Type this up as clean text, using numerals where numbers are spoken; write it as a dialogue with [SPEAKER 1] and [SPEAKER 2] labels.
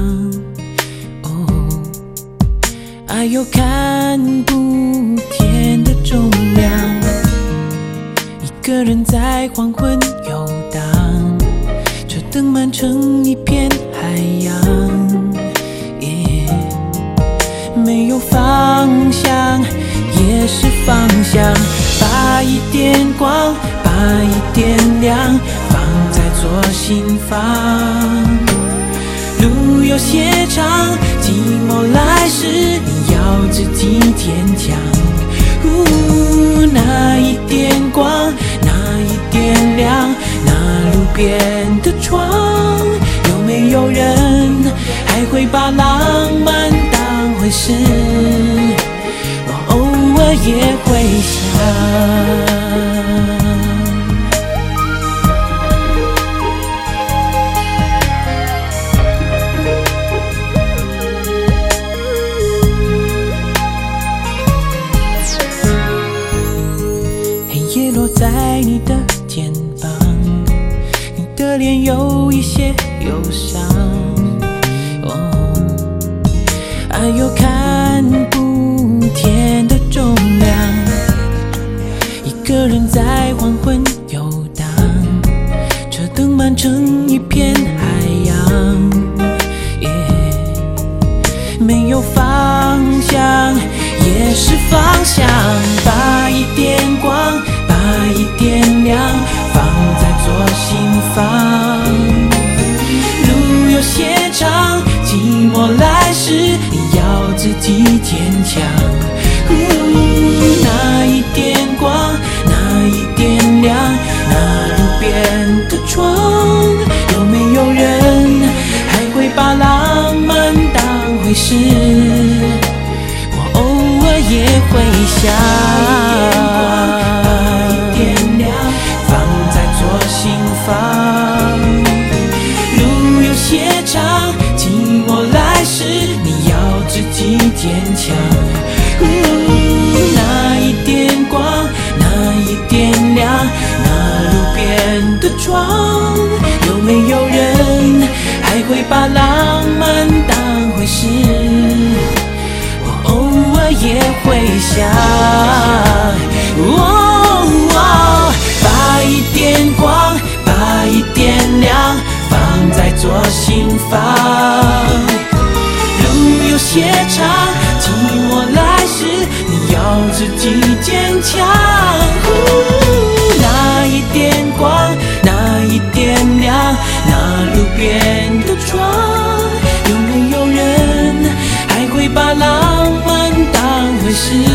[SPEAKER 1] 爱有看不见的重量，一个人在黄昏游荡，车灯漫成一片海洋，没有方向也是方向，把一点光，把一点亮放在左心房。路有些长，寂寞来时你要自己坚强。那一点光，那一点亮，那路边的窗，有没有人还会把浪漫当回事？我偶尔也会想。落在你的肩膀，你的脸有一些忧伤。爱有看不见的重量，一个人在黄昏游荡，车灯漫成一片海洋，没有方向也是方向，把一点光，把一点亮放在左心房。路有些长，寂寞来时你要自己坚强。那一点光，那一点亮，那路边的窗，有没有人还会把浪漫当回事？我偶尔也会想。路有些长，寂寞来时你要自己坚强。那一点光，那一点亮，那路边的窗，有没有人还会把浪漫当回事？我偶尔也会想。把一点光，把一点亮放在左心房。路有些长，寂寞来时你要自己坚强。那一点光，那一点亮，那路边的窗，有没有人还会把浪漫当回事？